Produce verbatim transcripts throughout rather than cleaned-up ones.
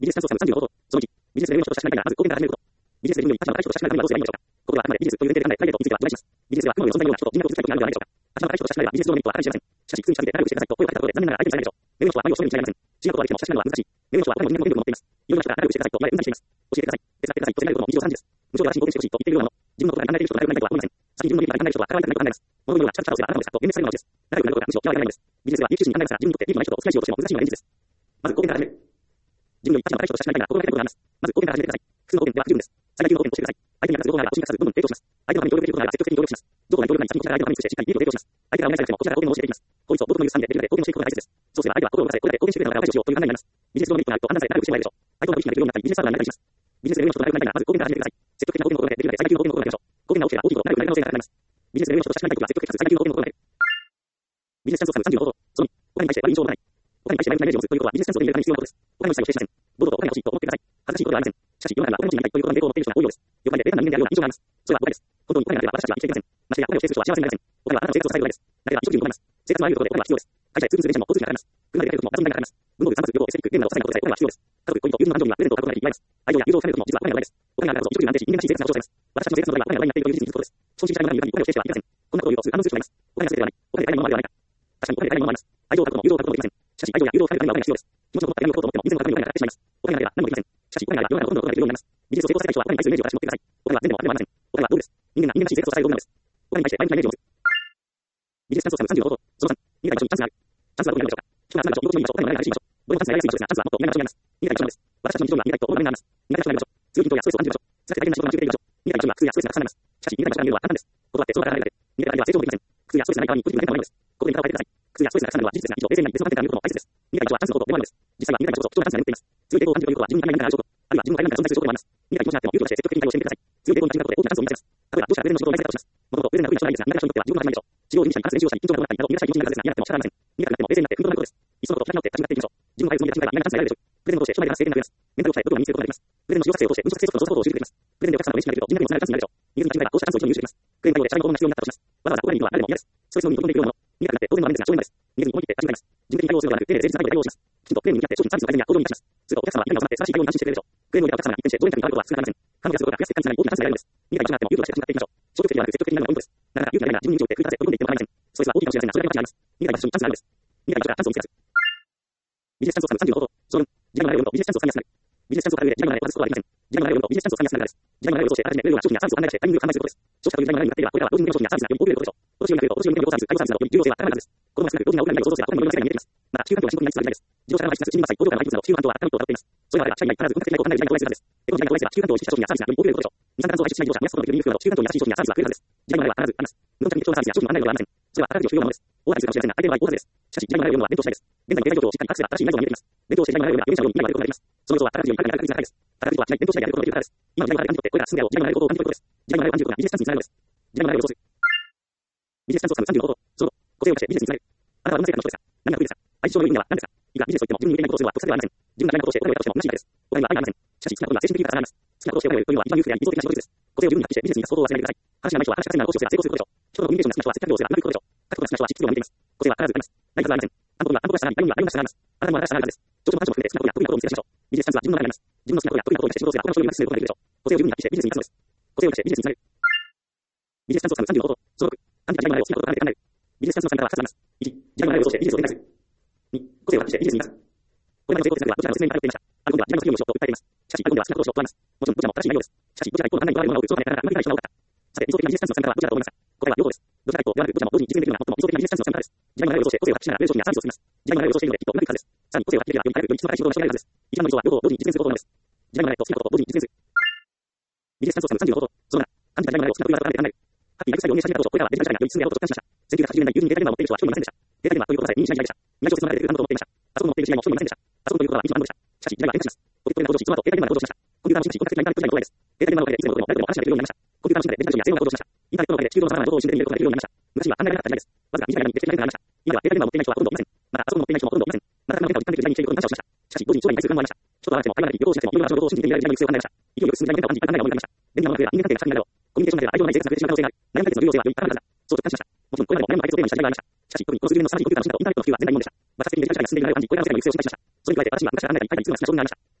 ビジネスチャンスをつかむさんじゅうの方法。そのいち、ビジネスで売りの人としたしないなら、まず公言から始めること。ビジネスで売りの価値の高い人としたしないなら、どうすればいいのでしょうか。ここではあくまでビジネスという前提で考え、プライベートについては除外します。ビジネスでは雲を望んだような人と人脈を築きたいことになるのではないでしょうか。価値の高い人としたしないなら、ビジネス上のメリットはあるかもしれません。しかし、普通に近づいて誰をしてくださいと声をかけたところで残念ながら相手にされないでしょう。目の人は眉を正面に違いません。違うことはできても親しくなるのは難しい。目の人は他にも人間の能力を持っています。いろんな人が誰をしてくださいと言われうんざりしています。教えてください。手伝ってくださいと責められることも日常茶飯事です。無償で私に貢献してほしいと言っているようなもの。自分のことが考えている人が誰もいないとは思いません。先に自分の利益が考える人はからわいたくないことになります。物のようなちゃんとしたをすればあなたのですかと幻滅されるものです。仲良くなることがむしろ嫌われないのです。ビジネスでは有給主義に考えますが、自分にとって利益のない人とお付き合いしようとしても難しいのが現実です。まず公言から始める。自分の価値の高い人としたしないなら心がけることがあります。まず公言から始めてください。普通の公言では不十分です。最大級の公言としてください。相手に役立つ情報なら欲しいかつどんどん提供します。相手のために協力できることなら積極的に協力します。どこかに協力がない先にこちらが相手のために尽くしてしっかり利益を提供します。相手がお願いされなくてもこちらがお願いしなくてもこちらが公言の教えていきます。効率を最も優先でできるだけ公言をしていくことが大切です。そうすれば相手は心を動かせ、これだけ公言してくれるなら大事をしようという考えになります。ビジネス上のメリットがあると判断され誰をしてもらえるでしょう。相手の取引ができるようになったり、ビジネスパートナーになったりします。ビジネスで売りの人と仲良くなりたいならまず公言から始めてください。積極的な公言の心がけできるだけ最大級の公言の心がけましょう。公言が大きければ大きいほど仲良くなりたい可能性が高くなります。ビジネスで売りの人と親しくなりたいときは積極的かつ最大級の公言の心がける。ビジネスチャンスをつかむさんじゅうの方法。そのに、他に対して悪い印象を持たない。他に対して悪いイメージを持つということはビジネスチャンスを手に入れるために必要なことです。他にも一切を制しません。堂々とお金が欲しいと思ってください。恥ずかしいことではありません。しかし世の中にはお金持ちになりたいということの抵抗を持っている人が多いようです。欲張りでベタな人間であるような印象があります。それは誤解です。本当にお金があれば私たちは生きていけません。ましてやお金を制する人は幸せになりません。お金はあなたの生活を支える土台です。誰が一食にございます。生活のあらゆるところでお金は必要です。会社へ通勤する電車も交通費がかかります。車で出かけることもガソリン代がかかります。文房具、散髪、旅行、エステティック、ゲームなど些細なことでお金は必要です。家族、恋人、友人の感情にはプレゼントを買うことができます。愛情や友情を深めることも実はお金がないです。お金があるからこそ、一食に安定し、人間らしい生活が保障されます。私たちの生活の土台はお金が土台になっているという事実に気づくことです。資本主義社会の中にお金を制してはいけません。こんなことを言うと数反応する人がいます。お金が全てではない。お金で買えないものもあるではないか。確かにお金で買えないものもあります。愛情を買うことも友情を買うこともできません。しかし愛情や友情を買うためにはお金が必要です。気持ちのこもった闇を買おうと思っても以前の高みを買ってしまいます。お金があれば何もできません。しかしお金があれば世の中のほとんどのことができるようになります。ビジネスを成功させたい人はお金に対するイメージを私持ってください。お金は全でもあれではありません。お金は道具です。人間が人間らしい生活を支える道具なのです。お金に対して前向きなイメージを持つ。ビジネスチャンスをつかむさんじゅうの方法。そのさん、逃げた場所にチャンスがある。チャンスはどこにあるのでしょうか。人が集まる場所、居心地のいい場所、お金のない場所、お金がないらしい場所。どれもチャンスがやりやすい場所ですが、チャンスはもっと意外な場所にあります。逃げた場所にあります。私たちの日常には逃げたい人を生まれになります。逃げた場所にある場所。強い緊張やストレスを感じる場所。辛くて大変な仕事を感じている場所。逃げた場所には苦痛やストレスが重なります。しかし逃げた場所から見るのは簡単です。断ってその場から離れて。逃げた相手は成長もできません。苦痛やストレスがない代わりにポジティブな変化もないのです。ここで見方を変えてください。苦痛やストレスが重なるのは事実ですが、以上冷静になり別の観点から見ることも大切です。逃げた場所はチャンスのことでもあるのです。実際は逃げた場所こそ貴重なチャンスが眠っています。強い抵抗を感じるということは自分に対面になる証拠、あるいは自分の対面から存在する証拠でもあります。逃げた気持ちがあっても勇気を出して積極的に対応してみてください。強い抵抗に立ち向かうことで大きなチャンスを見つけます。例えば、どうしたらプレゼントの仕事を大切だとします。もともとプレゼントが不利な商品ですが、逃げた場所にとっては自分の立場にないでしょう。治療を準備したり、活練習をしたり、緊張が伴ったりなど、逃げたい気持ちになるはずですが、嫌なっても仕方ありません。逃げたくなっても冷静になって踏ん張ることです。いっそのことを開き直って立ち向かっていきましょう。自分の回数の逃げた瞬間が嫌なチャンスになるでしょう。プレゼントを通して人前で話す経験が増えます。メンタルを鍛え、どこが身につけることができます。プレゼントの使用作成を通して、分析成速度と動作行動を習得できます。プレゼントでお客様が嬉しくなれると、人脈にもつながるチャンスになるでしょう。逃げずに立ち向かえば、こうしたチャンスを一度に入手できます。プレゼント対応で社会の行動が必要になったとします。わざわざここにいるのは誰でも嫌です。ストレスのみに取り込んでいくようなもの。逃げたくなって当然の場面ですが、正面です。逃げずに思い切って立ち向かいます。自分的に対応するのではなく、丁寧で誠実な態度で対応します。きちんとプレーに向き合って商品サービスの改善や行動に生かします。するとお客様はみんなが集まって素晴らしい対応に安心してくれるでしょう。プレーにおいてはお客様が一転してどうにかに変わることは少なくありません。彼女がすることが増やす結果につながり大きなチャンスになるのです。逃げた場所があっても勇気を出して立ち向かっていきましょう。消極的ではなく積極的になるのがポイントです。なかなか勇気がないなら自分に勇気を持って繰り返せと読んでいっても構いません。ストレスは大きいかもしれませんが、それだけの価値があります。逃げた場所にチャンスがあるのです。逃げた場所がチャンスを見つけ出す。ビジネスチャンスをつかむさんじゅうの方法。その時間がないよりもビジネスチャンスをつかみやすくなる。ビジネスチャンスをつかむ上で時間がないと渡すことはできません。時間がないよりもビジネスチャンスをつかみやすくなるです。時間がないを通してあらかじめ例えば商品やサービスを考え出してタイミングを考えることです。消費者という時間がないになっていれば、これからは同時に商品やサービスがより多く売れることでしょう。今年を見ると、今年を見ると、サービス、対応サービスなど、より重要性は高まるはずです。子供が少なく、大きな大きな未来を想像すれば、他にもいろいろな世界に見えてきます。また、地球環境は深刻になりつつある時代です。自動車が排出する賃金差、工場からの排出など、地球環境は悪化の一途をたどっています。それがあれば、社員が必ず分割的なことを考える時代が到来するはずです。エコの時代が到来すれば、地球環境を意識した商品やサービスがより多く売れることでしょう。二酸化炭素を排出しない自動車、燃やすことのできるニュークなど、地球環境に優しい商品やサービスが増えるはずです。時代の流れは必ずあります。無論に貴重なサービスや商品の案内などはありません。それは宝くじを収容なものです。大当たりするかもしれませんが、相手の場合大当たりです。しかし、時代の流れを読むのは勉強したいです。現在の経済状況をしっかり把握すれば、新しい未来像が見えてきます。勉強して時代の流れを読むなら、容赦のように未来が出ることができます。その予想は宝くじよりはるかに高い確率が高いです。宝くじとは違い、勉強次第でやることができるからです。今の時代の流れを感じ取って、これから進むであろう時代の流れを行動を感じ取ることです。時代の流れを感じることがビジネスチャンスにつながるのです。時代の流れを予想する。ビジネスチャンスをつかむさんじゅうの方法。その個性を生かしてビジネスにつなげる。あなたはどんな性格の人ですか。何が得意ですか。相性の良い意味では何ですか。いくらビジネスといっても自分に向いていないことをするのは得策ではありません。自分が嫌いなことをしてお金を得たとしても虚しいだけです。お金には愛がありません。しかし好きなことには精神的に重なります。好きなことをしてお金を得るというのは一番裕福であり理想的な仕事です。個性を十分に発揮してビジネスに出す行動を忘れないでください。話がない人は話しやすいなら講師をすれば成功することでしょう。人のコミュニケーションが好きな人は接客業をすればうまくいくことでしょう。書くことが好きな人は執筆業を向いています。個性は必ずあります。ないはずはありません。あんことにはあんことがしたがり、誰には誰にもしたがります。あなたも新しさがあるはずです。上司も話も含めて好きなことや得意なことを見つけ出しましょう。ビジネスチャンスは自分の中にあります。自分の好きなことや得意なことを生かして仕事をすれば他の人よりうまく進めることができるでしょう。個性を十分に発揮してビジネスに生かすのです。個性を生かしてビジネスにつなげる。ビジネスチャンスをつかむさんじゅうの方法。そのろく、短期的な時代の流れを好きなことを考えて考える。ビジネスチャンスのつかみ方はふたつあります。いち、時代の流れを通してビジネスを展開する。に、個性を発揮してビジネスに生かす。これまでの成功哲学ではどちらの説明に頼っていました。アルコンでは時代のスキルをしようと訴えています。しかし、アルコンでは好きなことをしようと問います。もちろんどちらも正しい内容です。しかし、どちらが一方の判断に言われるものを売るそのためなかなかうまく理解してもらうか。さて、理想的なビジネスチャンスのつかみ方はどちらだと思いますか。答えは両方です。どちらか一方ではなく、どちらも同時に実現できるのが最も理想的なビジネスチャンスのつかみ方です。時代の流れを通して個性を発揮しながら売れる商品やサービスを作ります。時代の流れを通しているのできっとうまくいくはずです。さらに個性を発揮できればより早くより質の高い仕事が仕上げられるはずです。一番の理想は両方を同時に実現することなのです。時代の流れと好きなことを同時に実現する。ビジネスチャンスをつかむさんじゅうの方法。そのなな、短期的な時代の流れを好きなことを考えて考える。ハッピーライフスタイルを運営し始めた当初、これらはデジタル社会がより進んでいることと実感しました。せんきゅうひゃくはちじゅうねんだい、友人にデータゲームを持っている人は一人もいませんでした。データゲームはということさえ耳にしない時代でした。未来小説の中で出てくる何度と思っていました。パソコンを持っている知り合いも一人もいませんでした。パソコンということは未知の暗号でした。しかし、時代は変化します。ポケットが向上し、その後データゲームが向上しました。コンピューターの進化し、コンタクトがインターネット時代の到来です。データゲームのおかげでいつでもどこでも誰とでも話ができるようになりました。コンピューターの進化でデジタル社会や性能が向上しました。インターネットのおかげで地球上の様々な情報を一瞬で手に入れることができるようになりました。昔は考えられなかった時代です。わずか短い間にできるようになりました。今ではデータゲームを持っていない人はほとんどいません。またパソコンを持っていない人もほとんどいません。またこの変化を実感できる時代に生きていることに感謝をしました。しかし、同時に将来に対する不安もありました。ちょっと離れても会話ができ、労働してもいろいろな情報を信じていられる時代の行く末を考えました。勢いよく進む時代に変化を感じ、考えが思い出しました。便利なものが増えれば人間関係が近くなるだろう。コミュニケーションが増えれば愛情のない生活が増えてしまう可能性がある。悩み解決の重要性はより高まるはずだ。そう実感しました。もちろんこれまでも悩み解決をテーマにした時代がありました。しかし、特にこの優れの素晴らしいコンピューターの進化とインターネットの普及は前代未聞でした。爆発的にデジタル社会が進んでいる流れは人にこれらの世界に行く末を示しました。それに加えて私は昔から離れた一回にいつも好きな商品やサービスが非常にありました。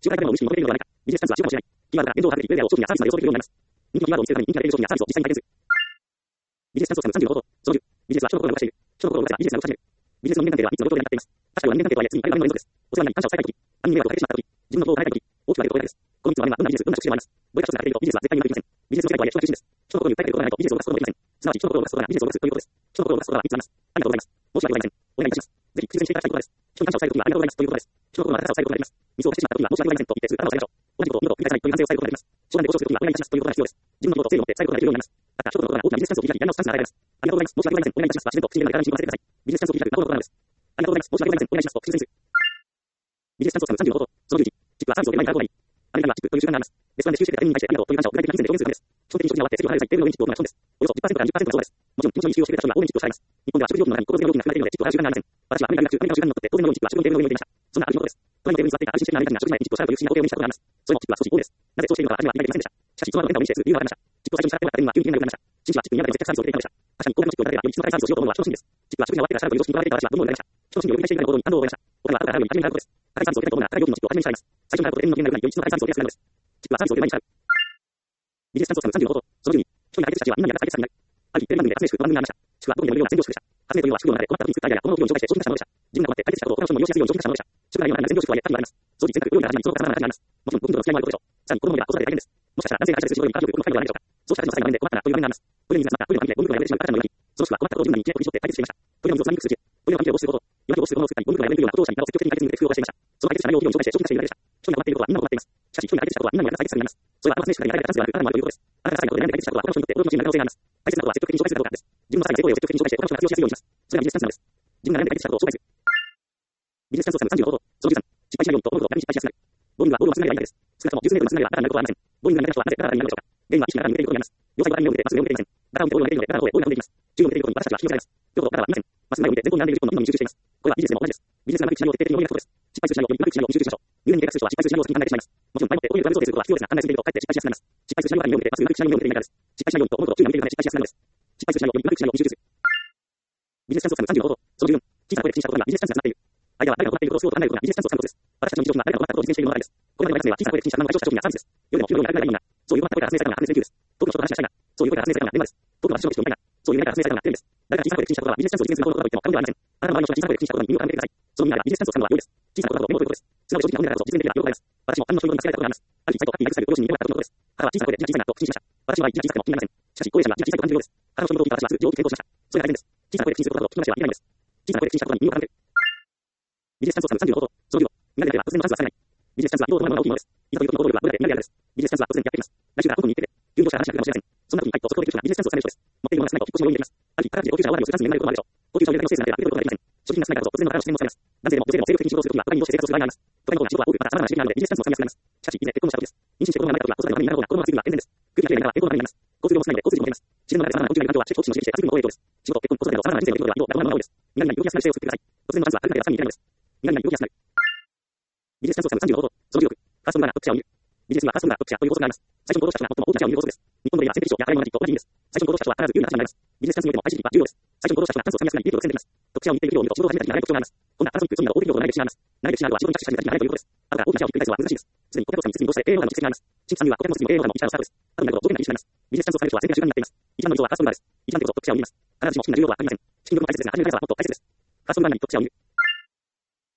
周回でも無視に求めるのではないか。ビジネスチャンスは十かもしれない。キーワードが言動を把握できるレイヤーを商品やサービスまで予想できるようになります。人気キーワードを見つけるために人気なレイヤー商品やサービスを実際に体験する。ビジネスチャンスをつかむさんじゅうの方法。そのじゅう、ビジネスは人の心を動かしている。人の心を動かせばビジネスが動かし始める。ビジネスの人間関係はみっつの要素で成り立っています。確かには人間関係とはいえ次にある場面の連続です。お世話になり感謝を伝えたいとき、他人に迷惑をかけてしまったとき、自分のことを変えたいとき、大きく分けるところだけです。このみっつの場面はどんなビジネス、どんな職種でもあります。どれか一つが欠けているとビジネスは絶対にうまくいきません。ビジネスの世界とはいえ人が中心です。人の心に訴えていることがないとビジネスを動かすこともできません。すなわち人の心を動かすことがビジネスを動かすということです。人の心を動かすことはみっつあります。ありがとうございます。申し訳ございません。お願いいたします。ぜひ実践していただきたいことです。人に感謝を伝えるときはありがとうございますということです。人の心の温かさを伝えることができます。ミスを犯してしまったときは申し訳ございませんと言ってすぐ頭を下げましょう。同じことを二度と繰り返さないという反省を伝えることができます。商談で交渉するときはお願いいたしますということが必要です。自分のことを誠意を持って伝えることができるようになります。また、一つのことが大きなビジネスチャンスを切り開き、やり直すチャンスが与えられます。ありがとうございます。申し訳ございません。お願いいたします。は自然と自然な体に信じてください。ビジネスチャンスを切り開く魔法のことなのです。ありがとうございます。申し訳ございません。お願いしますと修正する。ビジネスチャンスをつかむさんじゅうの方法。そのじゅういち、チップはサービスを手前にから方がいい。アメリカにはチップという習慣があります。レストランで支給していた店員に対してありがとうという感謝を具体的なビジネスで表現するためです。基本的に食事が終わって席を離れる際、テーブルの上にチップを置くのが基本です。およそ じゅっパーセント からにじゅっパーセント がそうです。もちろん、気持ちのに支給をしてくれた人には多めにチップを支払います。日本では食事料金の中に心強い料金が含まれているのでチップを払う習慣がありません。私はアメリカ留学中、アメリカの習慣にのっとって当然のようにチップは食事のテーブルの上に置いていました。そんなある日のことです。隣のテーブルに座っていた愛心的なアメリカ人が食事前にチップを支払うという不思議な光景を目にしたことがあります。それもチップは少し多いです。なぜそうしているのか初めは理解できませんでした。しかし、その後の変化を目にしてすぐ理由がわかりました。チップを最初に支払ってもらった店員は急に機嫌が良くなりました。真実はチップにやられて接客サービスを入れていました。確かに高額のチップをいただけばより質の高いサービスをしようと思うのは人の心理です。チップは食事が終わってから支払うという常識にとらわれていた私はどんどんやりました。人の心理を呼び出していくような行動に感動を覚えました。お金は後から払うより初めに払うことです。高いサービスを受けたいと思うなら高い料金のチップを初めに支払います。最初に払うことで店員の機嫌が良くなりより質の高いサービスを受けやすくなるのです。チップはサービスを手前に支払う。ビジネスチャンスをつかむさんじゅうの方法。そのじゅうに、人に解決したちはみんなに解決者になる。ある日、テレビ番組で発明宿と番組がありました。宿はどこにでもいるような宣伝を宿でした。発明というのは宿業の中で困った時に作ったアイデアや物の議論を紹介して商品化したものでした。自分が困って解決したことを他の人も利用しやすいように商品化したものでした。宿内容な宣伝宿とはいえ他にもあります。当時全国料理が始まり、その方々が始まります。もちろんご近所の付き合いもあることでしょう。さらに子供では子育て大変です。もしかしたら男性が解決する仕事に家族でこの深いのではないでしょうか。そうした時の際の場面で困ったなという場面があります。トイレに集まったトイレの関係でゴミ袋が破れてしまう赤ちゃんのように、その宿は困ったことを自分なりに知恵を振り絞って解決していました。トイレの水をつまみにくする知恵、トイレの関係を防止すること、夜明けを防止するものを作ったり、ゴミ袋が破れるようなことをしたり、など積極的に解決に向けて工夫をしていました。その解決した内容を議論に紹介して商品化しているだけでした。人に困っていることはみんなも困っています。しかし人に解決したことはみんなにも解決されます。それはあの発明宿から得られたチャンスである、あなたもあるということです。あなたが最後で悩んで解決したことは他の人にとって驚きの人になる可能性があります。大切なことは積極的に紹介するかどうかです。自分の際に成功例を積極的に紹介して他の人が活用しやすいようにします。それがビジネスチャンスなのです。自分が悩んで解決したことを紹介する。ビジネスチャンスをつかむさんじゅうの方法。そのじゅうさん、失敗しないようにと物事を楽に失敗しやすくなる。ボーリングはボールを集めるやり方です。少なくともじゅっセンチメートルのつながりはなかなかのことはありません。ボーリングが苦手な人はなぜガタガタになるのでしょうか。原因は意識がガタに向けていることにあります。両サイドガタに目を向けてまっすぐ上を向けていません。ガタを見てボールを向けているのでガタの方へボールが飛んでいきます。中央を向けていることに私たちは気をつけられます。中央をガタはみんなに向けていることに両方からはみんな線。まっすぐ前を向いて前方に並んでいる自分のみんなに集中しています。これはビジネスでも同じです。ビジネスのうまくいくシナリオを徹底的に思い描くことです。失敗するシナリオよりうまくいくシナリオに集中しましょう。入念に計画する人は失敗するシナリオを先に考えてしまいます。もちろん前もって大いに上手をすることは必要ですが、考えすぎるとかえって失敗しやすくなります。失敗するシナリオから目を向けてまっすぐうまくいくシナリオを見ているからです。失敗しないようにと物事を注意が向けているため失敗しやすくなるのです。失敗するシナリオよりうまくいくシナリオに集中する。ビジネスチャンスをつかむさんじゅうの方法。そのじゅうよん、小さな声で口にしたことがビジネスチャンスになっている。相手は誰が行っていることをすると考えることがビジネスチャンスをつかむことです。私たちの日常が誰が行ったことを実践しているものがあるんです。これまでのやり方では小さな声で口にした名前をした商品やサービスです。世でも給料が高いような、そういう困った声から発明されたのが発明研究です。遠くの人と話がしたいが、そういう声から発明されたのが電話です。遠くの私の人を見たいが、そういう夢から発明されたのがテレビです。誰が小さな声で口にしたことがビジネスチャンスを実現する方法だと言っても過言ではありません。あなたの周りの人が小さな声で口にしたことに耳を傾けてください。その耳ならビジネスチャンスをつかむのは良いです。小さなことだとメモを取ることです。素直に正直な本音だと実践できるから良いです。私も反応の人に助けられたことがあります。ある日、サイトを書きに訳される両親にメモがあったことです。母は小さな声で字が小さいなと口にしました。私は字が小さくても気になりません。しかし、高齢者には字が小さいと感じるようです。母の人のことを聞いた私はすぐ上手に検討しました。それが大変です。小さな声で口にすることだと聞きましてはいけないんです。小さな声で口にしたことに耳を傾ける。ビジネスチャンスをつかむさんじゅうの方法。そのじゅうご、みんなでやれば突然の数はされない。ビジネスチャンスは移動となるものが大きいものです。いざという時の行動力は無駄でみんなでやるです。ビジネスチャンスは突然やってきます。来週から香港に行ってて、急業者が話しかけるかもしれません。そんな時に入っと速攻できる人がビジネスチャンスをつかめる人です。持っているものが少ないと引っ越しの要因になります。ある日、宝くじで高級車を割りをするチャンスに恵まれることもあるでしょう。高級車を入れたのステージなんて受け取ることができません。所持金が少ないからと突然の宝の視点もされます。男性でも女性でも精力的に仕事をするときは他人に生活をする場合があります。他人の仕事は多く、また様々な刺激があるのでビジネスチャンスをつかみやすくなります。しかし、以前結婚した時です。妊娠して子供が生まれた時は子育ての場面になる方が子供がついているのは当然です。空気がきれいになれば健康のためになります。交通量も少ないので交通量も減ります。自然の中で様々な宇宙がいる環境は知識好奇心を刺激して活力の方へ移動です。仕事、結婚、子育ての様々な人生の移動では移動がどんなものが多いです。皆々に動きやすくなる姿勢を作ってください。突然の数は軽くなればさらにいらないのです。皆々に動きやすくなる。ビジネスチャンスをつかむさんじゅうの方法。そのじゅうろく、ファーストムーバーな特者を見る。ビジネスにはファーストムーバー特者という法則があります。最初に行動した人が最も大きな力を見る法則です。日本の例では先手賞や早い者のと同じ意味です。最初に行動した人は必ず有利な立場になります。ビジネスチャンスにおいても アイシーティー は重要です。最初に行動した人がチャンスをつかみやすくなり、利益をつかんでいます。特者を見ている企業を見ると仕事を始めた時に慣れる特徴があります。今度はパナソニック、ソニーなど大手企業と慣れてしまいます。慣れてしまうのは仕事に着手した時に慣れるということです。あとは大きな社をひっくり返すのは難しいです。すでに顧客をつかみ次に移動して経営能力の実績があります。新規参入は顧客の次の経営能力の一番のスタートです。あとになると条件が一致します。ビジネスチャンスをつかめる人は戦略習慣になっています。一番の要素はファーストムーバーです。一番の要素特者を見ます。必ずしも資金が重要とは限りません。資金力も大切ですが、初めの速さはもっと大切です。ファーストムーバーに特者を見る。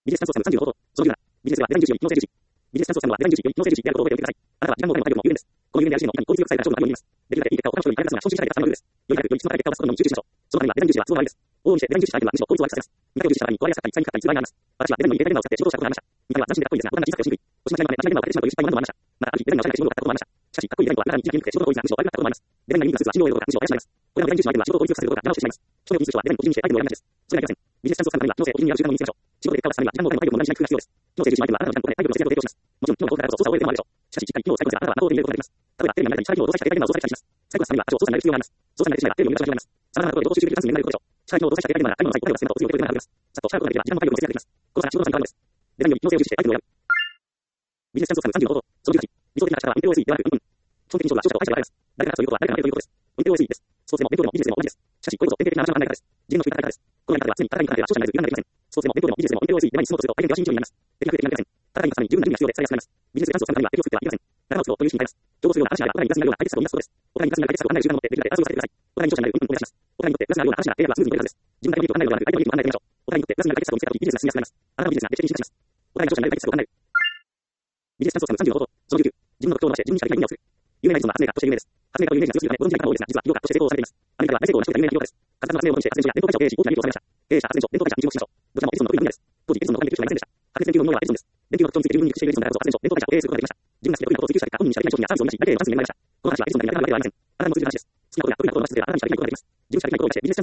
ビジネス探索さんさんじゅうの方法。そのじゅうなな。ビジネスではデザイン重視より機能性重視。ビジネス探索さんのはデザイン重視より機能性重視であることを覚えておいてください。あなたは時間もお金も体力も有限です。この有限である資源のいかに効率よく使えるか勝負の内容になります。できるだけいい結果を他の人より早く出すのが資本主義社会が定めるルールです。より早くより質の高い結果を出すことに注意しましょう。そのためにはデザイン重視は都合の悪いです。往々にしてデザイン重視したアイテムはむしろ効率を悪くさせます。見かけを重視した場合に壊れやすかったり、使いにくかったり、する場合があります。私はデザインに入れたデマを使って仕事をしたことがありました。見た目は斬新でかっこいいですが、ボタンが小さくて押しにくい。おしまいに間違いデマを当ててしまうという失敗も何度もありました。また、ある日デザインがおしゃれで仕事を買ったこともありました。しかし、かっこいいデザインはあなたに気づきにくくて仕事が効率なく仕事を悪くなったこともあります。デザインが人数がスーツは信用を得ることがむしろ怪しくなります。これらのデザイン重視のアイテムは仕事を効率化することが邪魔をしてしまいます。人の技術はデザインを個人にしてアイテムを選ぶ話です。それだけです。ビジネスチャンスをつかむためには、機能性を個人にある習慣を身につけましょう。仕事で結果を出すためには、時間もお金も体力も無駄にしない工夫が必要です。機能性重視のアイテムはあなたの時間とお金、体力の節約を提供します。もちろん、機能の動作だと操作を覚える手間もあるでしょう。しかし、しっかり機能を最高すればあなたは納得できることができます。例えば、テレビに流れたり、下機能を動作したデザインを操作したりします。最高のためには、多少操作になる必要があります。操作になる必要がテレビを見る場所になります。さまざまなことで同時集中できるチャンスになることでしょう。下機能を動作したデザインなら、最後の最高答えを出せると強いことがあります。さっとしたことができれば、時間も体力も節約できます。この差が仕事の参加です。デザインより機能性を重視してアイテムを選ぶ。ビジネスチャンスをつかむさんじゅうの方法。そのじゅうはち。理想的な力は運転 オーエスイー ではなく運分。基本的に勝負は勝者と敗者があります。誰かが勝つということは誰かが負けるということです。運転 オーエスイー です。スポーツでも勉強でもビジネスでも同じです。しかし、これこそ典型的な話の考え方です。自分のスピードが高いからです。このやり方では常に戦いに勝てば勝者になれず油断ができません。スポーツでも勉強でもビジネスでも運転 オーエスイー で前に進もうとすると相手には慎重になります。的確的なデザイン。戦いに勝つために十分な準備が必要で使いやすくなります。ビジネスでチャンスをつかむためには敵を作ってはいけません。仲間を作ろうという意識に変えます。競合するような嵐になるお互いにプラスになるような解決策を生み出すことです。お互いにプラスになる解決策を考える時間を持ってできるだけ争いを避けてください。お互いに長者になる運動を目指します。お互いにとってプラスになるような嵐な映画がスムーズに取れるはずです。自分だけの利益を考えるのではなく相手の利益も考えてみましょう。お互いにとってプラスになる解決策を見つけたときビジネスが進みやすくなります。あなたのビジネスが劇的に進化します。お互いに長者になる解決策を考える。ビジネスチャンスをつかむさんじゅうの方法。そのじゅうきゅう。自分の特徴を伸ばして自分にしかできない意味をする。有名な人は発明家として有名です。発明家というイメージが強すぎるため、ご存知ない方も多いですが、実は企業家として成功をされています。アメリカでは大成功を成し遂げた有名な企業家です。数々の発明をもとにして発電所や電動会社を経営し、大きな利益を収めました。経営者、発電所、電動会社に注目しましょう。どちらもエジソンの得意な分野です。当時、エジソンの他にできる人がいませんでした。白熱電球の能力はエジソンです。電球の特徴について十分に熟知しているエジソンだからこそ発電所、電動会社を経営することができました。自分が好きで得意なことを追求した結果、本人にしかできない商品やサービスを生み出し、大体のチャンスになりました。この話はエジソンだけができるわけではありません。あなたも通じる話です。好きなことや得意なことを伸ばし続ければあなたにしかできないことができます。自分しかできないことを出してビジネスチャンスに変えます。あなたが一番好きなことや得意なことがビジネスチャンスに合成します。自分について精通していないから手をつけるビジネスをお渡しします。もちろん、まず特徴を十分に理解すること、これがもちろん難しいです。好きなことや得意なことを伸ばしてビジネスチャンスに変えます。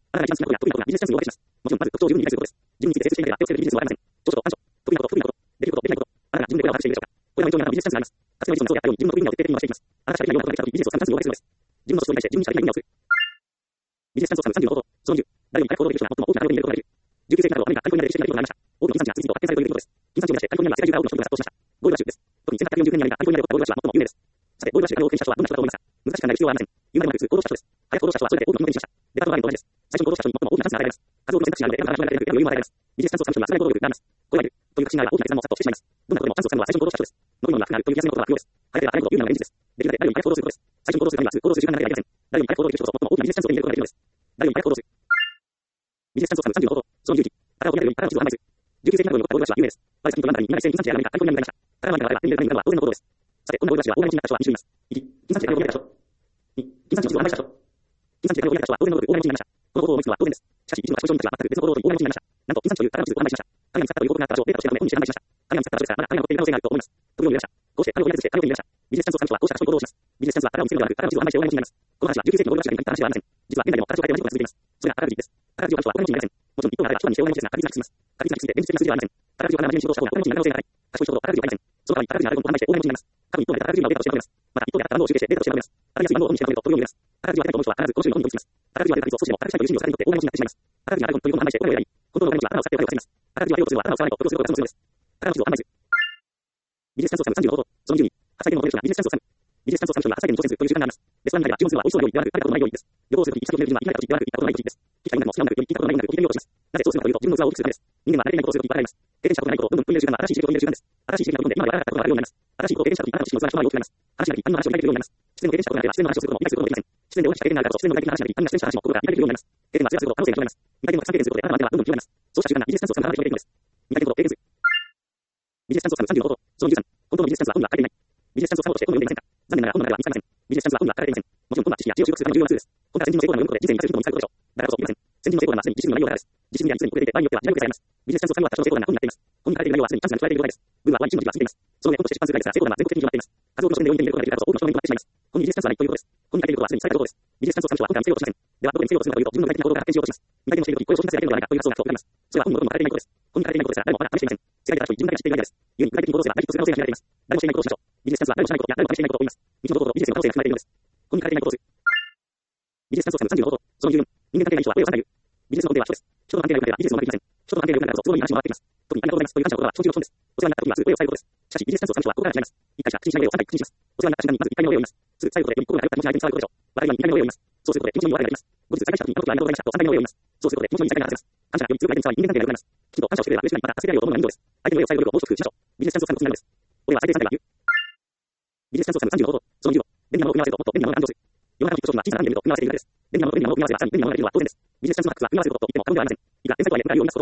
できること、できないこと、あなたが自分でこれを把握しているでしょうか。これらの状況にあなたのビジネスチャンスになります。かつてのエジソンがそうであったように、自分の得意分野を徹底的に伸ばしていきます。あなたがしかできないことができたとき、ビジネスをさんチャンスに応援するのです。自分の主張に対して自分にしかできない分野をする。ビジネスチャンスをさんじゅうの方法。そのじゅう。誰より早く行動できる人が最も大きな影響力を得ることができる。じゅうきゅう世紀の頃、アメリカ、カリフォルニアで歴史的な出来事がありました。多くの金産地が次々と発見されるということです。金産地を目指してカリフォルニアには世界中から多くの人々が殺到しました。ゴールドラッシュです。特にせんはっぴゃくよんじゅうねんにアメリカ、カリフォルニアで起こったゴールドラッシュは最も有名です。さて、ゴールドラッシュで金を手にした人はどんな人だと思いますか。難しく考える必要はありません。言うまでもなく普通行動した人です。早く行動した人はそれで多くの金を手にしました。デパートバーゲンと同じです。最初に行動した人に最も大きなチャンスが与えられます。数多くの選択肢があるので、選ばなくなる余裕も与えられます。ビジネスチャンスをつかむ人には少ない行動力があります。これがいる。という確信があれば大きな決断もさっとしてしまいます。どんなことでもチャンスをつかむのは最初に行動した人です。飲み物がなくなるという気がすることが不要です。早ければ早いほど有利なのが現実です。できるだけ誰より早く行動することです。最初に行動するためにはすぐ行動する時間がなければいけません。誰より早く行動できる人こそ最も大きなビジネスチャンスを手に入れることができるのです。誰より早く行動する。ビジネスチャンスをつかむさんじゅうの方法。そのじゅうき。殻を見られるように殻の地図を販売する。じゅうきゅう世紀の頃に残ったゴールドラッシュは有名です。バレスキンとランダムにみんな一斉に金産地やアメリカ、カリフォルニアに向かいました。殻の中から手に入れるために行ったのは当然の行動です。さて、このゴールドラッシュが大金持ちになった人はに種類います。いち、金産地で金を見られた人。に、金産地の地図を販売した人。金産地で金を見られた人は当然のごとく大金持ちになりました。この行動を思いつくのは当然です。しかし、一部の少数人たちは全く別の行動をとり大金持ちになりました。なんと、金産地という殻の地図を販売しました。彼が見つかったという報告があった場所をデータとして本にして販売しました。彼が見つかった場所ですから、まだ彼が持っている可能性があると思います。というように見ました。こうして、彼を見られずして、彼を手に入れました。ビジネスチャンスをつかむ人はこうした賢い行動をします。ビジネスチャンスは殻を見つけるのではなく、殻の地図を販売して大金持ちになります。この話はじゅうきゅう世紀のゴールドラッシュが見た話ではありません。実は現在でも殻を変えて同じことが続いています。それが殻くじです。殻くじを買う人は大金持ちになりません。もちろん一等があれば一晩にして大金持ちですが、確率が低いです。確率が低すぎて現実的な数字ではありません。宝くじを買う真面目に仕事をした方が大金持ちになる可能性が高い。賢い人ほど宝くじを買いません。その代わり宝くじのあるものを販売して大金持ちになります。過去に一等が宝くじのデータとして販売ます。また一等が宝物を集計してデータとして販売ます。当たりやすい番号を本にして販売ると飛びを入れます。宝くじは当てないと思う人は必ずこの種類の本に落ちます。宝くじは出た率を少しでも高くしたいという心理をされにとって大金持ちになってしまいます。宝くじがあるというものを販売してお金を選び、本当のお金持ちは頭を使ってお金を稼ぎます。宝くじは用途するは頭を使わないと得をすることがそもそもです。宝の地図を販売する。ビジネスチャンスをつかむさんじゅうの方法。そのじゅうに。発災でも取れる人がビジネスチャンスをつかむ。ビジネスチャンスをつかむ人には発災でも挑戦するという習慣があります。レストランには注文するのは美味しそうな料理ではなく、食べたことのない料理です。旅行するとき、行き先を決める人は行きたい時ではなく、行ったことない時です。機会になるも知らなく、より聞いたことないなく、聞いてみようとします。なぜそうするかというと、自分の器を大きくするためです。人間は慣れていないことをするときいっぱいあります。経験したことがないことをどんどん取り入れる習慣は新しい刺激を入れる習慣です。新しい刺激がどんどんで今までやらなかったことがあるようになります。新しいことを経験したとき、あなたの知識の素晴らしいのは大きくなります。話が一般の話を理解できるようになります。自然を経験したことがあれば自然の話をすることも理解することもできません。自然で大きな経験があるからこそ自然の具体的な話が一般に自然した話も心が理解できるようになります。経験は強くすること可能性が広がります。未体験をたくさん経験することであなたの頭はどんどん広がります。そうした習慣がビジネスチャンスをつかむためにできるのです。未体験ことを経験する。ビジネスチャンスをつかむさんじゅうの方法。そのじゅうさん。本当のビジネスチャンスは本には書かれていない。ビジネスチャンスをつかもうとして本を読んでいませんか。残念ながら本の中では見つかりません。ビジネスチャンスは本には書かれていません。もちろん本は知識や知識を習得するための重要なツールです。本は先人の成功談を読むことで人生に活かせる人も見つかることでしょう。だからこそ見ません。先人の成功談はすでに知識の内容だからです。知識にはすでに触れていて、場合によっては時代を使います。ビジネスチャンスをつかむには多少の成功談が本になっています。本に書かれている内容はすでにチャンスが加えている状態です。ブーはワインの字は続いています。その上、本として出版する会ですが、成功談は全国的に広まっています。数多くの書店で読んでいることができるからこそ多くの人の目に留まってしまいます。本にビジネスチャンスはないということです。本に書いていることはすでに伝えたことです。ビジネスチャンスをつかむ人は本から見つけようとしません。では、どこで見つけようとするかというと、自分の具体的な行動から発展しようとします。未体験をしているとき、これを商品化するだけではないかという発想がふと浮かびます。それは本にも書かれていないことです。本に書かれていないことですが、誰もまだ試していません。世界で新しい自分だけが知っているだけです。故に具体的に行動すれば大ヒットする可能性が秘められています。誰もしていないことをしましょう。ビジネスチャンスは誰もしないことや誰も試していないことを言います。未知の行動とビジネスの可能性が含まれているのです。本に書かれていないことをする。ビジネスチャンスをつかむさんじゅうの方法。そのじゅうよん。人間関係ない人は声をさないる。ビジネスの本では人です。人と関係ないことではビジネスもうまくいきません。人と関係ないことだからこそ都合に話も回っています。特にありがとうございますという感謝のことは人中の本です。お世話になった時にはすぐ声を伝えることです。しかしビジネスチャンスをつかむ人はここから違います。一回しか口にしない例をさんかい口にします。お世話になった瞬間にまずいっかいめの例を言います。すぐ最後でより心が通った気持ちが相手に伝わることでしょう。笑いはいっかいめの例を言います。そうすることで気持ちに弱くなります。後日再会した時にあの時はありがとうございましたとさんかいめの例を言います。そうすることで気持ちに再会が発生ます。感謝がより強く相手に伝わり人間関係が良くなります。きちんと感謝をしてくれば嬉しくなりまた助けられると思うのが人です。相手の例を最後でもう一つ工夫しましょう。ビジネスチャンスをつかむコツになるんです。これは最低さんかいは言う。ビジネスチャンスをつかむさんじゅうの方法。そのじゅうご。便利なものを組み合わせるともっと便利なものが誕生する。世の中のヒット商品は小さなアイテムと組み合わせているだけです。便利なものと便利なものを組み合わせればさらに便利なものができるのは当然です。ビジネスチャンスの発掘は組み合わせることとっても簡単ではありません。いくら天才とはいえないようになすことはできません。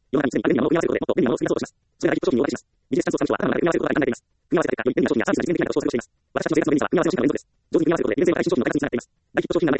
世の中に常に物を組み合わせることで、もっと便利なものを作り出そうとします。それが実行商品を渡します。ビジネスチャンスは頭の中で組み合わせることが考えています。組み合わせた結果、より便利な商品やサービスが実現できないと想定しています。私たちの生活のビジネスは組み合わせの進化の連続です。上手に組み合わせることで、ビジネスは新商品の開発につながっています。大ヒット商品の開発につながっています。新商品の開発です。エピソードを使用を組み合わせて、エピソードを組み合わせて、信頼できたブランドをしました。デビットと化粧品を組み合わせて、エピソードを組み合わせて、便利なブランドを作りました。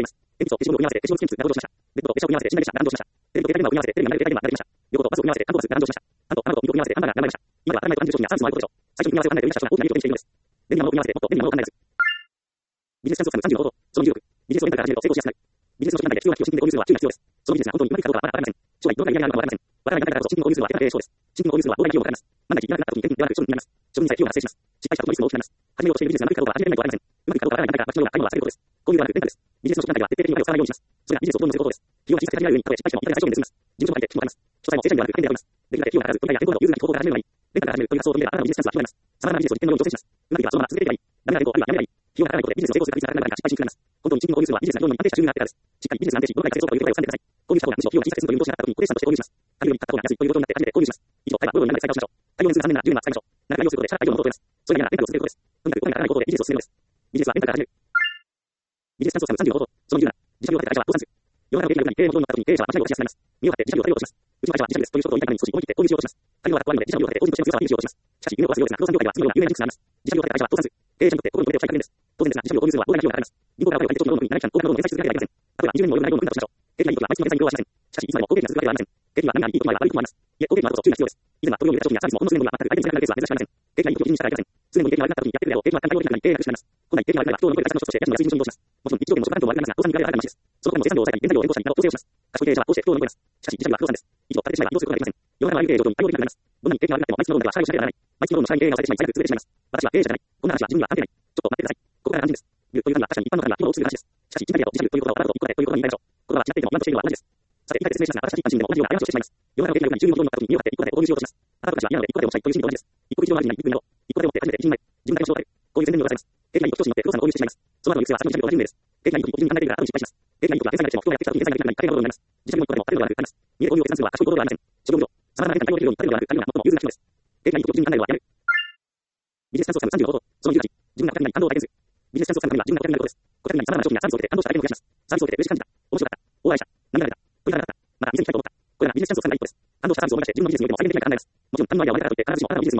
両方とバスを組み合わせて、タントバス、ブランドをしました。タンと卵とミートを組み合わせて、ハンバーガーが生まれました。今では当たり前と感じる商品やサービスもあることでしょう。最初に組み合わせを考えている人たちは大きな利益を手にしているのです。便利なものを組み合わせて、もっと便利なものを考えるです。ビジネスチャンスをつかむさんじゅうの方法、そのにじゅうろく、ビジネスをメンターから始めると成功しやすくなる。ビジネスの初期段階で必要な機器を新品で購入するのは注意が必要です。そのビジネスが本当にうまくいくかどうかはまだわかりません。将来どのくらい利益があるのかわかりません。わからない段階だからこそ新品を購入するのは手がけそうです。新品を購入するのは膨大な費用がかかります。万が一いらなくなった時に手にではなく処分になります。処分にさえ費用が発生します。失敗した時のリスクも大きくなります。始めようとしているビジネスがうまくいくかどうかは始めてみないとわかりません。うまくいくかどうかわからない段階から私のような買い物は避けることです。購入ではなくレンタルです。ビジネスの初期段階では徹底的にお金を使わないようにします。それがビジネスをどんどん乗せることです。費用が小さく限られるように、たとえ失敗してもいかが最小限で済みます。事務所まででもわかります。詳細も正社員ではなくペンでやります。できるだけ費用がかからず、取りや店舗など融通なき方法から始めるのがいい。レンタルから始めるという発想を取り入れた新たなビジネスチャンスは広がります。様々なビジネスを実験のように挑戦します。うまくいけばそのまま続けていけばいい。ダメな店舗あるいはやめればいい。費用がかからないことでビジネスの成功する確率が高くなるから失敗しにくくなります。本当に新品を購入するのはビジネスが非常に安定した収入があってからです。しっかりビジネスが安定し、どのくらい稼げそうかという答えを掴んでください。購入した方がむしろ費用が小さく済むという見通しがあった時に固定資産として購入します。買うより買った方が安いという状況になって初めて購入します。以上、会話ごようになるので再開をしましょう。対応年数がさんねんならじゅうねんは使いましょう。長く対応することで社会対応のことを得ます。それならレンタルを続けることです。とにかくお金がかからないことでビジネスを進めるのです。ビジネスはレンタルから始める。ビジネスチャンスをつかむさんじゅうの方法、そのにじゅうなな、自社業を立てた会社は倒産する。世の中の景気が良くなり、経営もどんどんなった時に経営者は間違いをしやすくなります。身を張って自社業を立てようとします。うちの会社は自社業ですという一言を言いたいために少し思い切って購入しようとします。仮のは怖いので自社業を立てて法人としての強さをアピールしようとします。しかし、夢を壊すようですが、不動産業界では次のような有名なジンクスがあります。自社業を立てた会社は倒産する。経営者にとって心に留めておきたい確認です。当然ですが、自社業を購入するのは膨大な費用がかかります。銀行からお金を借りて商品をどんどん売り、長期間、大きなローンを返済し続けなければいけません。例えばにじゅうねんも及ぶ内容の組んだとしましょう。景気がいい時は毎月の返済に苦労はしません。しかし、いつまでも好景気が続くわけではありません。景気は何がいい時もあれば悪い時もあります。いえ、好景気のあるこそ注意が必要です。以前は取り入れた商品やサービスもほんの数年後には全く相手につながるケースは珍しくありません。景気がいい時を基準にしたらいけません。常に景気が悪くなった時にやってくれよ、景気は簡単に大きくなり経営が苦しくなります。本来景気が悪くなれば人を乗り越える対策の一つとして家賃の安い入場に移動します。もちろん日常でも諸価段とも悪くなりますが、倒産に見られる話です。その他にも生産業を抑えたり、原材料を変更したりなど調整をします。賢い経営者はこうして不当を乗り越えます。しかし、自社業は不動産です。以上、立ててしまえば移動することができません。世の中のあらゆる経営状況に対応できなくなります。どんなに景気が悪くなっても毎月のローンでは支払いをしなければならない。毎月のローンの支払いに経営が抑えてしまい、最悪潰れてしまいます。私は経営者じゃない。こんな話は自分には関係ない。ちょっと待ってください。ここからが肝心です。言うというのは確かに一般の方には規模を大きくする話です。しかし、自社業と自社業という言葉を笑うことと一個でということに言い換えましょう。言葉は違っていても何としているのは同じです。さて、一回説明しますが、私たち一般人でも同じような過ちをしてしまいます。世の中の景気が良くなり、収入もどんどんなった時に身を張って一個で購入しようとします。あなたたちは嫌なので一個でもしたいという心理と同じです。一個一度のあるに一個になろう。一個でもって初めて一人前。自分だけの仕事をこういう宣伝を出されます。景気がいい時調子に乗って不動産を購入してしまいます。その後の行く末は先の自社業と同じ運命です。景気がいい時に個人に考えているから後に失敗します。景気がいい時は経済がしても人がやってきた時に経済ができなくなり大変なことになります。自社業も一個でも建てることがなくなります。見える購入を決断するのは賢い行動ではありません。諸行無常。様々な変化に対応できるように建てるのではなく、他人は最も融通な人です。景気がいい時を基準に考えるのはやめる。ビジネスチャンスをつかむさんじゅうの方法、そのじゅうはち、自分が顧みに感動を体験する。ビジネスチャンスをつかむためには自分が顧みになることです。顧客に様々な商品やサービスを受けて感動した体験を増やします。サービスを受けて嬉しく感じた。面白かった。大笑いした。涙が出た。鳥肌が立った。また店に行きたいと思った。これがビジネスチャンスをつかむ第一歩です。感動したサービスを思い出して自分のビジネスにおいても再現できないから考えます。もちろん他人のアイデアを真似たからといって必ずしもあなたのビジネスにも当てはまるのかわかりません。しかし自分が感動したサービスは他人も感動しています。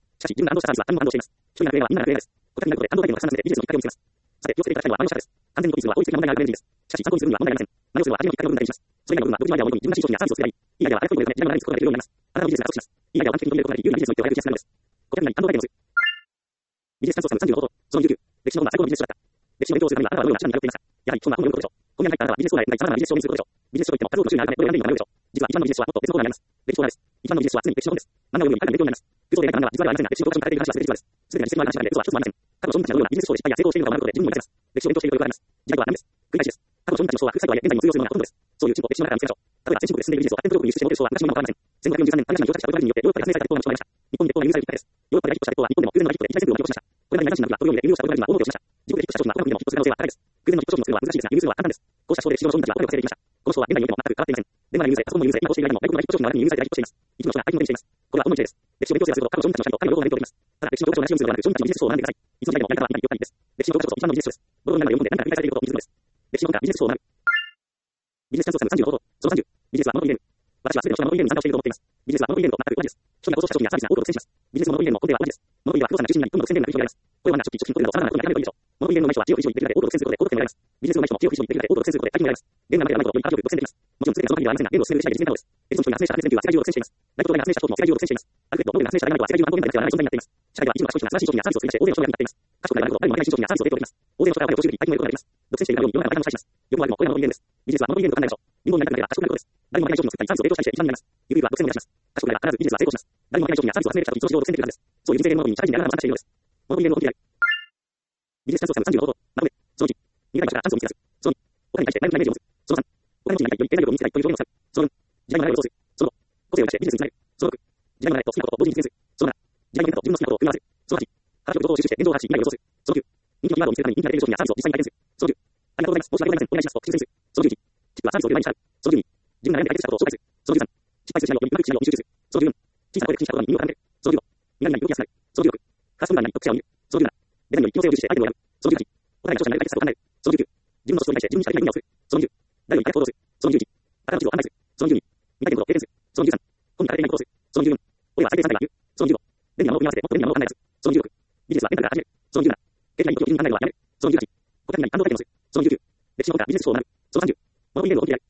一人がクレーはみんながクレーです。顧客になることで感動体験を重ねてビジネスの一角を見つけます。さて、気をつけていただきたいのは万能者です。完全にコピーするのは効率的な問題があるイメージです。しかし、一番のビジネスは効率的な問題があるイメージです。しかし、参考にするには問題ありません。真似をするは初めのきっかけを生んだりします。それ以外の部分は独自のアイデアを追い込み、自分らしい商品やサービスを作ればいい。いいアイデアは早くにも自分が長く作ることができるようになります。あなたのビジネスが加速します。いいアイデアを完璧に取り入れることができ、有利なビジネスの一手を早く実現するためです。顧客に感動体験をする。ビジネスチャンスをつかむさんじゅうの方法、そのじゅうきゅう、歴史の本は最高のビジネス書だった。歴史の勉強をするためにはあなたはどのような手段に通っていますか。やはりそんな本を読むことでしょう。ここに入ったあなたはビジネスコーナーへ様々なビジネス書を目にすることでしょう。ビジネス書といっても数多くの種類があるため、どれを選んでいいのか迷うでしょう。実は一番のビジネス書はもっと別のコーナーになります。歴史コーナーです。一番のビジネス書は常に歴史の本です。漫画を読むように彼らの勉強になります。空想で描いた漫画は実話ではありませんが、歴史の教科書に書かれている話は全て実話です。すべてが実績のある話なので嘘は一つもありません。過去の人たちのようなビジネス書で失敗や成功しているのかを学ぶことで自分にも役立ちます。歴史を勉強している余裕があります。時代とは何です。繰り返しです。過去の人たちの書は副作用や現在にも通用するものがほとんどです。そういう進歩を歴史の中から見つけましょう。例えば先進国で進んでいるビジネスを発展途上国に輸出して儲ける人は昔の今も変わりません。せんごひゃくよんじゅうさんねん、アメリカ人の業者たちがポルトガル人によってヨーロッパで発明された鉄鋼が持ち込まれました。日本に鉄鋼が輸入されるきっかけです。ヨーロッパで大ヒットした鉄鋼は日本でも空前の大ヒットで一大旋風を巻き起こしました。これまで日本人などがポルトガルで輸入したポルトガル人は大儲けをしました。自国でヒットした商品は他の国でもヒットする可能性は高いです。空前のヒット商品を作るのは難しいですが、輸入するのは簡単です。こうした手法で市場の商品たちはお金を稼いでいきました。この手法は現代においても全く変わっていません。電話で輸入され、パソコンも輸入され、今こうしている間にも外国の大ヒット商品が新たに輸入されて大ヒットしています。一部の人が iPhone を手にしています。これはほんの一例です。歴史を勉強すればするほど過去の商品たちの光の両方が勉強できます。ただ歴史の教科書を同じようにするのではなく、商品たちのビジネス書を学んでください。いつの時代でもやり方は今によくないです。歴史の教科書こそ一番のビジネス書です。ボロになるように読んで何か繰り返されていることを見るのです。歴史の本からビジネス書を学ぶ。ビジネスチャンスをつかむさんじゅうの方法、そのさんじゅう、ビジネスはモノトリゲーム。私はすべての人がモノトリゲームに参加をしていると思っています。ビジネスはモノトリゲームと全く同じです。人が構想した商品やサービスが多くを苦戦します。ビジネスもモノトリゲームの根底は同じです。モノトリゲームは不動産が中心になり、どんどん宣伝が繰り広げられます。これはな初期、初期、個人など様々なことに当てはめるといいでしょう。モノトリゲームの上手い人は知恵を非常にできるだけ多くを苦戦することで高得点を狙います。ビジネスの上手い人も知恵を非常にできるだけ多くを苦戦することで大金を狙います。ゲームがなければなるほどより価値を独占できます。もちろん全てがその場にではありませんが、ゲームを進める際で実現可能です。エジソン商品が発明した発電機は世界中を独占しています。ライトドライが発明した商品も世界中を独占しています。アルフレッド・ノーベルが発明したダイナマイトは世界中の万能現代ではない存在になっています。社会では一部の賢い人が素晴らしい商品やサービスを作り出して大勢の人が役に立っています。賢くなればなるほど誰も負けない新商品やサービスを提供できます。大勢の人がお金を投資でき、大金を得ることができます。独占しているがように世の中の大半を支配します。よくも悪くもこれらのモノトリゲームです。ビジネスはモノトリゲームと考えましょう。貧乏になりたくなければ賢くなることです。誰も負けない商品を作ったりサービスを提供したりして一番になります。ゆくゆくは独占を目指します。賢くなれば必ずビジネスは成功します。誰も負けない商品やサービスを発明できた時、その市場を独占できるはずです。そういう人生ゲームモノに社会人であなたは参加しているのです。モノトリゲームのコピーである。ビジネスチャンスをつかむさんじゅうの方法、まとめ、そのいち、苦い場所からチャンスを見つけ出す。そのに、お金に対して内部なイメージを持つ。そのさん、お金持ちになりたい、より低内容を見つけたいという表現を使う。そのよん、時代の流れを予想する。そのご、個性を生かしてビジネスにつなげる。そのろく、時代の流れと好きなことを同時に実現する。そのなな、時代の変化と自分の好きなことを組み合わせる。そのはち、価値を情報を収集して現状を発し、未来を予想する。そのきゅう、人気のキーワードを見つけるために人気が出る商品やサービスを実際に体験する。そのじゅう、ありがとうございます。申し訳ございません。お願いしますと申請する。そのじゅういち、実はサービスを売る前に従う。そのじゅうに、自分が悩んで解決したことを紹介する。そのじゅうさん、失敗するシナリオを読み、うまくいくシナリオを見集中する。そのじゅうよん、小さな声で口にしたことに耳を傾ける。そのじゅうご、未来に動きやすくなる。そのじゅうろく、カスタムに読者を見る。そのじゅうなな、デザインより機能性を重視してアイテムを選ぶ。そのじゅうはち、お互いの長所になり解決策を考える。そのじゅうきゅう、自分の主張に対して自分にしかできない意味をする。そのにじゅう、誰より早く行動する。そのじゅういち、新しい情報を案内する。そのじゅうに、未来のことを経験する。そのじゅうさん、本に書かれているそのにじゅうなな、経済の時に考えるのはやめる。そのにじゅうはち、国家的な半導体テクノス。そのにじゅうきゅう、歴史のことからビジネス書を学ぶ。そのさんじゅう、モノポリゲームを切り合う。